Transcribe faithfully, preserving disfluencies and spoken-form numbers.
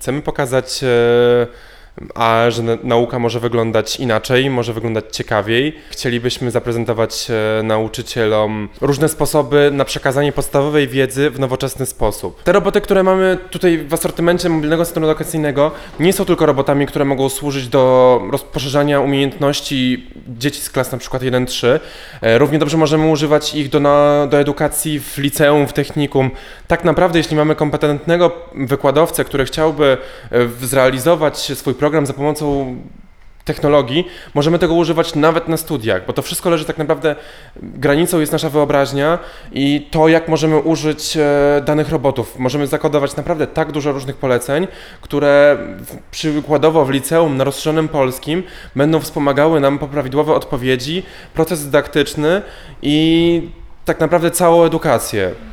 Chcemy pokazać, e, a że na- nauka może wyglądać inaczej, może wyglądać ciekawiej. Chcielibyśmy zaprezentować e, nauczycielom różne sposoby na przekazanie podstawowej wiedzy w nowoczesny sposób. Te roboty, które mamy tutaj w asortymencie mobilnego centrum edukacyjnego, nie są tylko robotami, które mogą służyć do rozposzerzania umiejętności dzieci z klas na przykład jeden trzy. E, Równie dobrze możemy używać ich do, na, do edukacji w liceum, w technikum. Tak naprawdę, jeśli mamy kompetentnego wykładowcę, który chciałby e, w- zrealizować swój program za pomocą technologii, możemy tego używać nawet na studiach, bo to wszystko leży tak naprawdę, granicą jest nasza wyobraźnia i to, jak możemy użyć e, danych robotów. Możemy zakodować naprawdę tak dużo różnych poleceń, które w, przykładowo w liceum na rozszerzonym polskim będą wspomagały nam po prawidłowe odpowiedzi, proces dydaktyczny i tak naprawdę całą edukację.